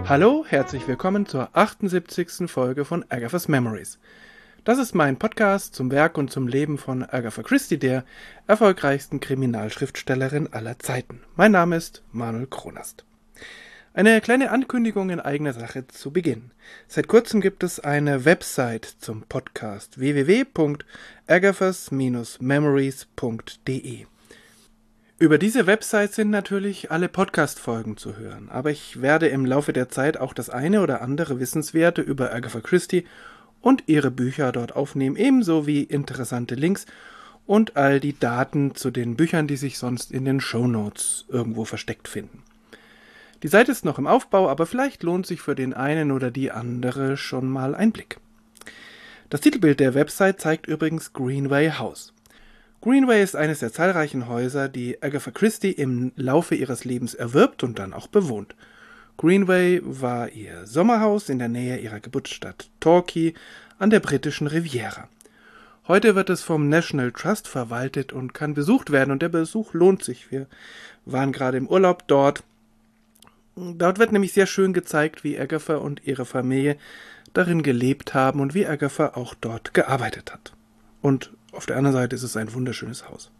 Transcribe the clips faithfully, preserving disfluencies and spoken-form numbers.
Hallo, herzlich willkommen zur achtundsiebzigsten Folge von Agatha's Memories. Das ist mein Podcast zum Werk und zum Leben von Agatha Christie, der erfolgreichsten Kriminalschriftstellerin aller Zeiten. Mein Name ist Manuel Kronast. Eine kleine Ankündigung in eigener Sache zu Beginn. Seit kurzem gibt es eine Website zum Podcast w w w punkt agathas memories punkt d e. Über diese Website sind natürlich alle Podcast-Folgen zu hören, aber ich werde im Laufe der Zeit auch das eine oder andere Wissenswerte über Agatha Christie und ihre Bücher dort aufnehmen, ebenso wie interessante Links und all die Daten zu den Büchern, die sich sonst in den Shownotes irgendwo versteckt finden. Die Seite ist noch im Aufbau, aber vielleicht lohnt sich für den einen oder die andere schon mal ein Blick. Das Titelbild der Website zeigt übrigens Greenway House. Greenway ist eines der zahlreichen Häuser, die Agatha Christie im Laufe ihres Lebens erwirbt und dann auch bewohnt. Greenway war ihr Sommerhaus in der Nähe ihrer Geburtsstadt Torquay an der britischen Riviera. Heute wird es vom National Trust verwaltet und kann besucht werden, und der Besuch lohnt sich. Wir waren gerade im Urlaub dort. Dort wird nämlich sehr schön gezeigt, wie Agatha und ihre Familie darin gelebt haben und wie Agatha auch dort gearbeitet hat. Und auf der anderen Seite ist es ein wunderschönes Haus.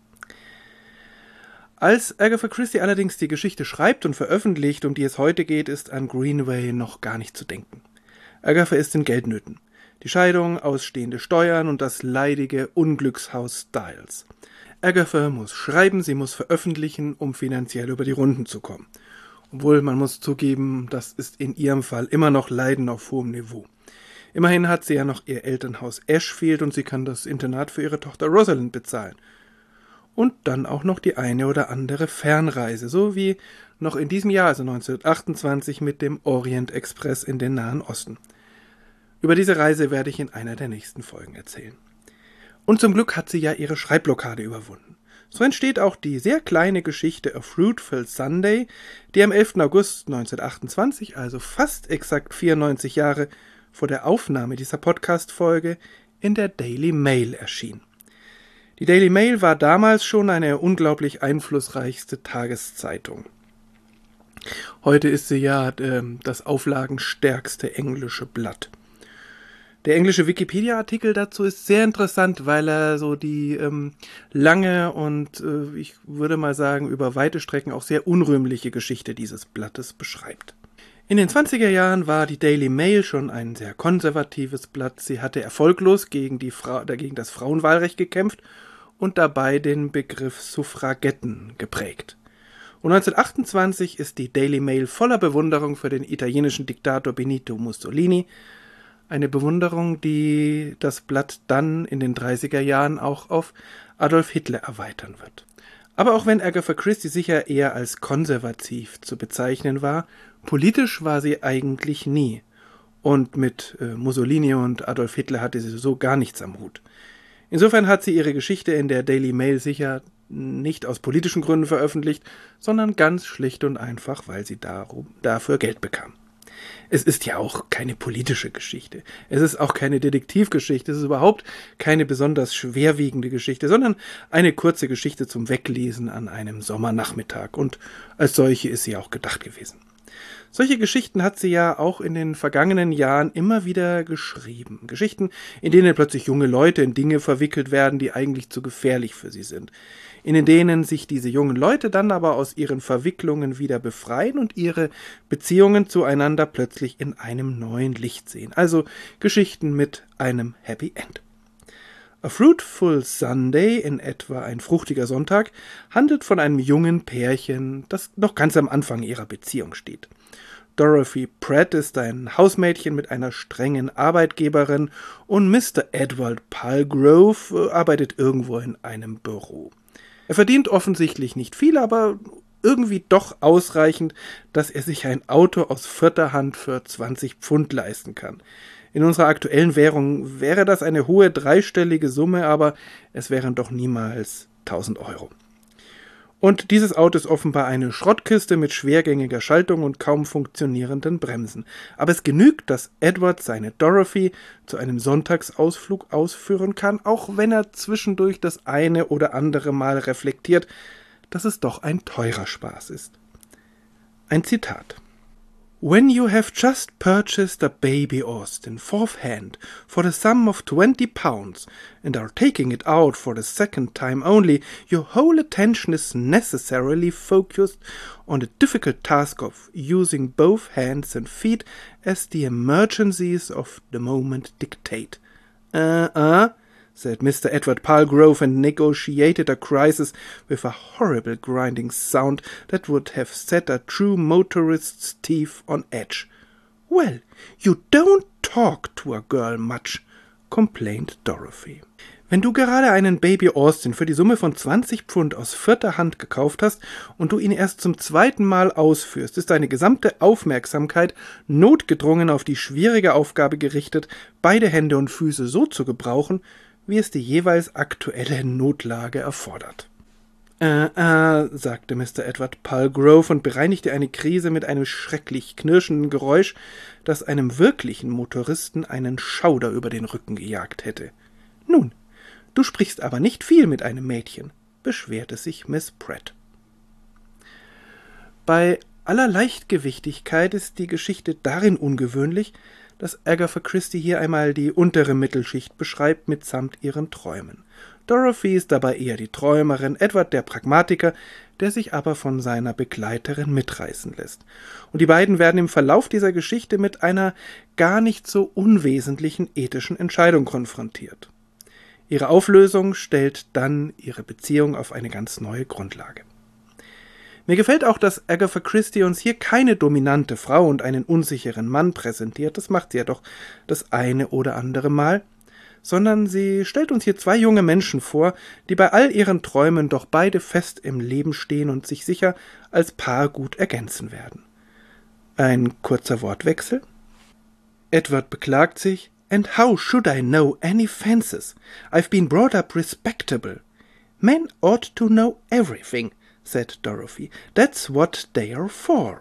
Als Agatha Christie allerdings die Geschichte schreibt und veröffentlicht, um die es heute geht, ist an Greenway noch gar nicht zu denken. Agatha ist in Geldnöten. Die Scheidung, ausstehende Steuern und das leidige Unglückshaus Styles. Agatha muss schreiben, sie muss veröffentlichen, um finanziell über die Runden zu kommen. Obwohl, man muss zugeben, das ist in ihrem Fall immer noch Leiden auf hohem Niveau. Immerhin hat sie ja noch ihr Elternhaus Ashfield und sie kann das Internat für ihre Tochter Rosalind bezahlen. Und dann auch noch die eine oder andere Fernreise, so wie noch in diesem Jahr, also neunzehnhundertachtundzwanzig, mit dem Orient Express in den Nahen Osten. Über diese Reise werde ich in einer der nächsten Folgen erzählen. Und zum Glück hat sie ja ihre Schreibblockade überwunden. So entsteht auch die sehr kleine Geschichte A Fruitful Sunday, die am elften August neunzehnhundertachtundzwanzig, also fast exakt vierundneunzig Jahre vor der Aufnahme dieser Podcast-Folge, in der Daily Mail erschien. Die Daily Mail war damals schon eine unglaublich einflussreichste Tageszeitung. Heute ist sie ja äh, das auflagenstärkste englische Blatt. Der englische Wikipedia-Artikel dazu ist sehr interessant, weil er so die ähm, lange und, äh, ich würde mal sagen, über weite Strecken auch sehr unrühmliche Geschichte dieses Blattes beschreibt. In den zwanziger Jahren war die Daily Mail schon ein sehr konservatives Blatt. Sie hatte erfolglos gegen, die Fra- gegen das Frauenwahlrecht gekämpft und dabei den Begriff Suffragetten geprägt. Und neunzehnhundertachtundzwanzig ist die Daily Mail voller Bewunderung für den italienischen Diktator Benito Mussolini. Eine Bewunderung, die das Blatt dann in den dreißiger Jahren auch auf Adolf Hitler erweitern wird. Aber auch wenn Agatha Christie sicher eher als konservativ zu bezeichnen war, politisch war sie eigentlich nie. Und mit äh, Mussolini und Adolf Hitler hatte sie so gar nichts am Hut. Insofern hat sie ihre Geschichte in der Daily Mail sicher nicht aus politischen Gründen veröffentlicht, sondern ganz schlicht und einfach, weil sie darum, dafür Geld bekam. Es ist ja auch keine politische Geschichte. Es ist auch keine Detektivgeschichte. Es ist überhaupt keine besonders schwerwiegende Geschichte, sondern eine kurze Geschichte zum Weglesen an einem Sommernachmittag. Und als solche ist sie auch gedacht gewesen. Solche Geschichten hat sie ja auch in den vergangenen Jahren immer wieder geschrieben. Geschichten, in denen plötzlich junge Leute in Dinge verwickelt werden, die eigentlich zu gefährlich für sie sind. In denen sich diese jungen Leute dann aber aus ihren Verwicklungen wieder befreien und ihre Beziehungen zueinander plötzlich in einem neuen Licht sehen. Also Geschichten mit einem Happy End. A Fruitful Sunday, in etwa ein fruchtiger Sonntag, handelt von einem jungen Pärchen, das noch ganz am Anfang ihrer Beziehung steht. Dorothy Pratt ist ein Hausmädchen mit einer strengen Arbeitgeberin und Mister Edward Palgrove arbeitet irgendwo in einem Büro. Er verdient offensichtlich nicht viel, aber irgendwie doch ausreichend, dass er sich ein Auto aus vierter Hand für zwanzig Pfund leisten kann. In unserer aktuellen Währung wäre das eine hohe dreistellige Summe, aber es wären doch niemals tausend Euro. Und dieses Auto ist offenbar eine Schrottkiste mit schwergängiger Schaltung und kaum funktionierenden Bremsen. Aber es genügt, dass Edward seine Dorothy zu einem Sonntagsausflug ausführen kann, auch wenn er zwischendurch das eine oder andere Mal reflektiert, dass es doch ein teurer Spaß ist. Ein Zitat. When you have just purchased a baby Austen fourth hand for the sum of twenty pounds and are taking it out for the second time only, your whole attention is necessarily focused on the difficult task of using both hands and feet as the emergencies of the moment dictate. Uh-uh, said Mister Edward Palgrove, and negotiated a crisis with a horrible grinding sound that would have set a true motorist's teeth on edge. Well, you don't talk to a girl much, complained Dorothy. Wenn du gerade einen Baby Austen für die Summe von zwanzig Pfund aus vierter Hand gekauft hast und du ihn erst zum zweiten Mal ausführst, ist deine gesamte Aufmerksamkeit notgedrungen auf die schwierige Aufgabe gerichtet, beide Hände und Füße so zu gebrauchen, wie es die jeweils aktuelle Notlage erfordert. Äh, äh, sagte Mister Edward Palgrove und bereinigte eine Krise mit einem schrecklich knirschenden Geräusch, das einem wirklichen Motoristen einen Schauder über den Rücken gejagt hätte. Nun, du sprichst aber nicht viel mit einem Mädchen, beschwerte sich Miss Pratt. Bei aller Leichtgewichtigkeit ist die Geschichte darin ungewöhnlich, dass Agatha Christie hier einmal die untere Mittelschicht beschreibt mitsamt ihren Träumen. Dorothy ist dabei eher die Träumerin, Edward der Pragmatiker, der sich aber von seiner Begleiterin mitreißen lässt. Und die beiden werden im Verlauf dieser Geschichte mit einer gar nicht so unwesentlichen ethischen Entscheidung konfrontiert. Ihre Auflösung stellt dann ihre Beziehung auf eine ganz neue Grundlage. Mir gefällt auch, dass Agatha Christie uns hier keine dominante Frau und einen unsicheren Mann präsentiert, das macht sie ja doch das eine oder andere Mal, sondern sie stellt uns hier zwei junge Menschen vor, die bei all ihren Träumen doch beide fest im Leben stehen und sich sicher als Paar gut ergänzen werden. Ein kurzer Wortwechsel. Edward beklagt sich, "And how should I know any fences? I've been brought up respectable. Men ought to know everything," said Dorothy. "That's what they are for."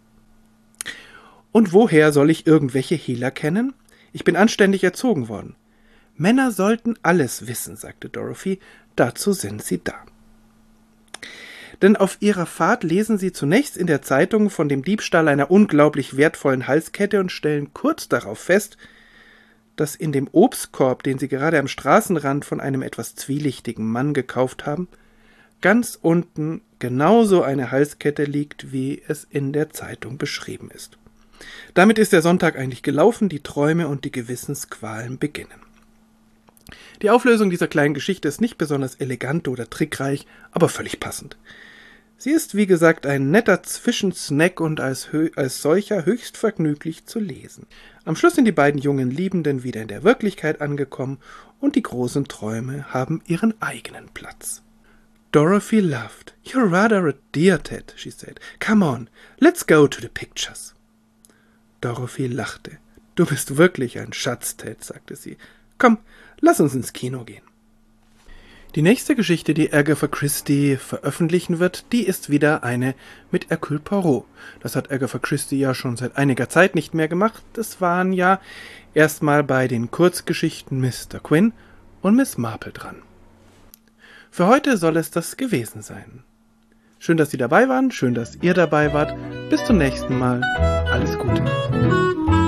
Und woher soll ich irgendwelche Hehler kennen? Ich bin anständig erzogen worden. Männer sollten alles wissen, sagte Dorothy. Dazu sind sie da. Denn auf ihrer Fahrt lesen sie zunächst in der Zeitung von dem Diebstahl einer unglaublich wertvollen Halskette und stellen kurz darauf fest, dass in dem Obstkorb, den sie gerade am Straßenrand von einem etwas zwielichtigen Mann gekauft haben, ganz unten genauso eine Halskette liegt, wie es in der Zeitung beschrieben ist. Damit ist der Sonntag eigentlich gelaufen, die Träume und die Gewissensqualen beginnen. Die Auflösung dieser kleinen Geschichte ist nicht besonders elegant oder trickreich, aber völlig passend. Sie ist, wie gesagt, ein netter Zwischensnack und als, als solcher höchst vergnüglich zu lesen. Am Schluss sind die beiden jungen Liebenden wieder in der Wirklichkeit angekommen und die großen Träume haben ihren eigenen Platz. Dorothy laughed. "You're rather a dear, Ted," she said. "Come on, let's go to the pictures." Dorothy lachte. "Du bist wirklich ein Schatz, Ted," sagte sie. "Komm, lass uns ins Kino gehen." Die nächste Geschichte, die Agatha Christie veröffentlichen wird, die ist wieder eine mit Hercule Poirot. Das hat Agatha Christie ja schon seit einiger Zeit nicht mehr gemacht. Das waren ja erstmal bei den Kurzgeschichten Mister Quinn und Miss Marple dran. Für heute soll es das gewesen sein. Schön, dass Sie dabei waren, schön, dass ihr dabei wart. Bis zum nächsten Mal. Alles Gute.